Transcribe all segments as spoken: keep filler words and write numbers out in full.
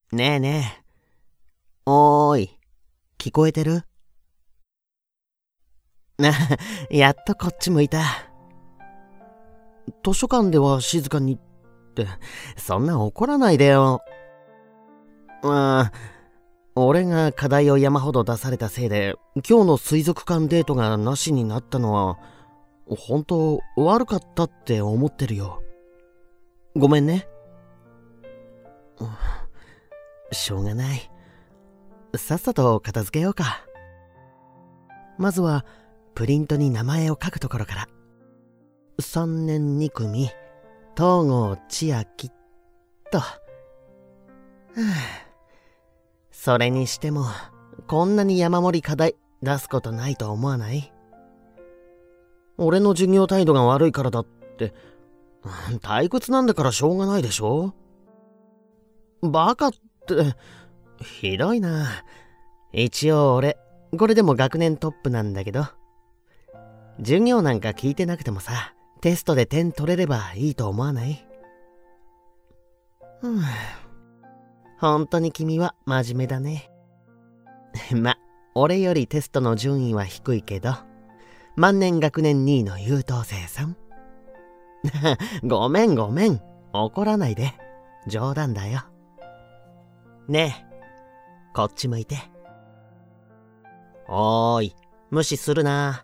ねえねえ。おーい、聞こえてる？な、やっとこっち向いた。図書館では静かにって、そんな怒らないでよ。まあ、俺が課題を山ほど出されたせいで、今日の水族館デートがなしになったのは、本当悪かったって思ってるよ。ごめんね。しょうがない。さっさと片付けようか。まずはプリントに名前を書くところから。さんねんに組東郷千秋と。はあ、それにしてもこんなに山盛り課題出すことないと思わない？俺の授業態度が悪いからだって、退屈なんだからしょうがないでしょ。バカって、ひどいな。一応俺、これでも学年トップなんだけど。授業なんか聞いてなくてもさ、テストで点取れればいいと思わない？うん。本当に君は真面目だね。ま、俺よりテストの順位は低いけど、万年学年にいの優等生さん。ごめんごめん。怒らないで。冗談だよ。ねえ、こっち向いて。おーい、無視するな。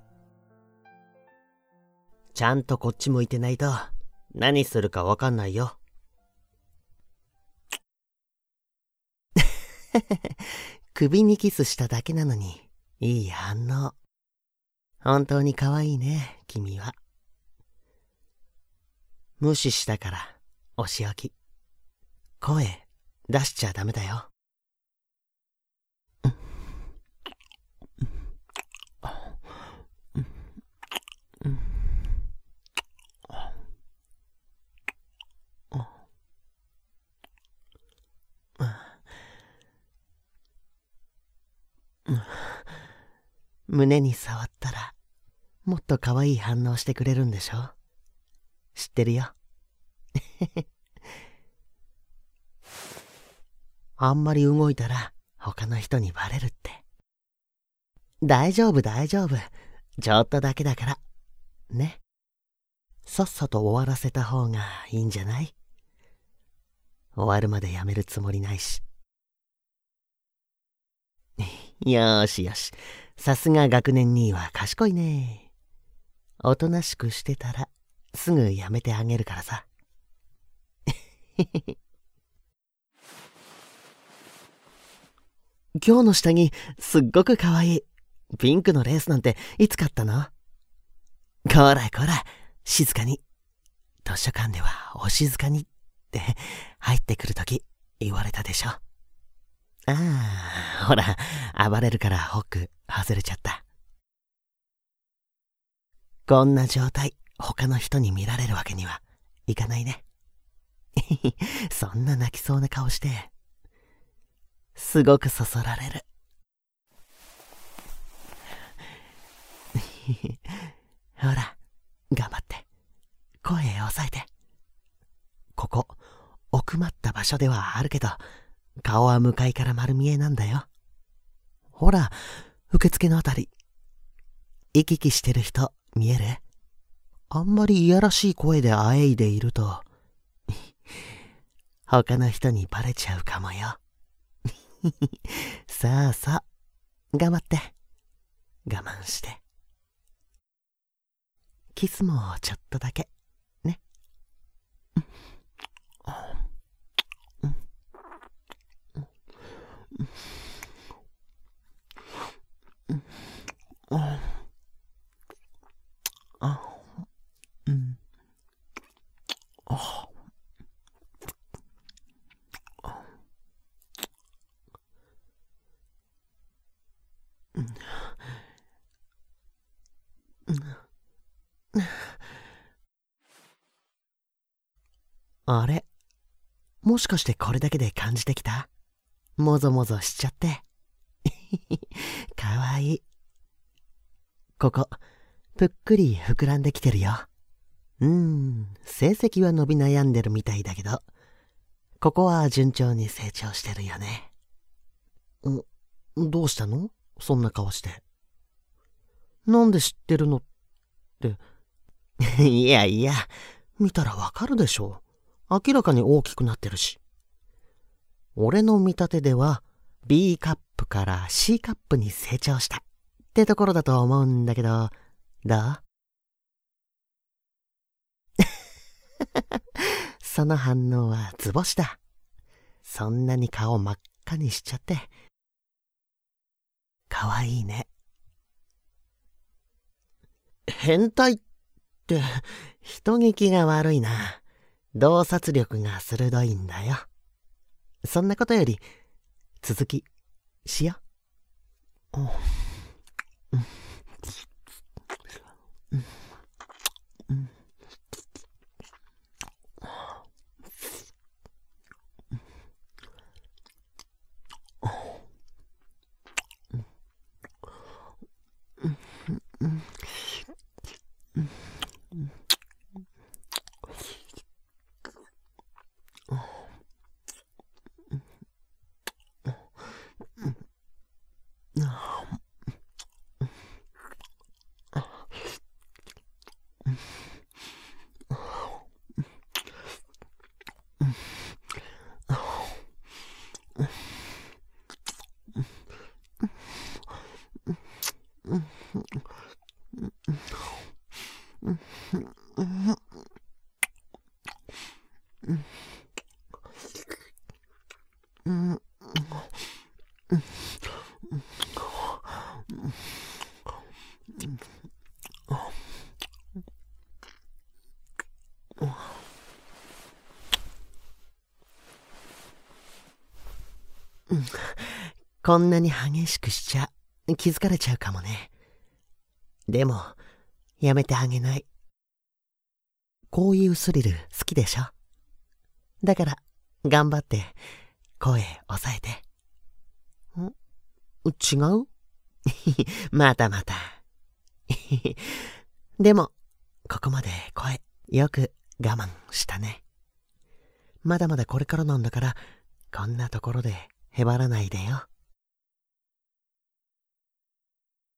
ちゃんとこっち向いてないと何するかわかんないよ。首にキスしただけなのにいい反応。本当に可愛いね、君は。無視したからお仕置き。声出しちゃダメだよ。胸に触ったらもっと可愛い反応してくれるんでしょ？知ってるよ。あんまり動いたら他の人にバレるって。大丈夫大丈夫。ちょっとだけだから。ね。さっさと終わらせた方がいいんじゃない？終わるまでやめるつもりないし。よーしよし。さすが学年にいは賢いね。おとなしくしてたらすぐやめてあげるからさ。今日の下着すっごくかわいい。ピンクのレースなんていつ買ったの？こらこら、静かに。図書館ではお静かにって入ってくるとき言われたでしょ。ああ、ほら、暴れるからホック外れちゃった。こんな状態他の人に見られるわけにはいかないね。そんな泣きそうな顔してすごくそそられる。ほら、頑張って声抑えて。ここ奥まった場所ではあるけど、顔は向かいから丸見えなんだよ。ほら、受付のあたり行き来してる人見える？あんまりいやらしい声であえいでいると他の人にバレちゃうかもよ。さあさあ、頑張って。我慢して。キスもちょっとだけ、ね。あれ、もしかしてこれだけで感じてきた？もぞもぞしちゃって。かわいい。ここ、ぷっくり膨らんできてるよ。うーん、成績は伸び悩んでるみたいだけど、 ここは順調に成長してるよね。ん、どうしたの？そんな顔して。なんで知ってるのって。いやいや、見たらわかるでしょ。明らかに大きくなってるし。俺の見立てでは B カップから C カップに成長したってところだと思うんだけど、どう？その反応は図星だ。そんなに顔真っ赤にしちゃって。かわいいね。変態って人聞きが悪いな。洞察力が鋭いんだよ。そんなことより続きしよう。うんうんうんこんなに激しくしちゃ気づかれちゃうかもね。でもやめてあげない。こういうスリル好きでしょ。だから頑張って声抑えて。ん？違う？またまた。でもここまで声よく我慢したね。まだまだこれからなんだから、こんなところでへばらないでよ。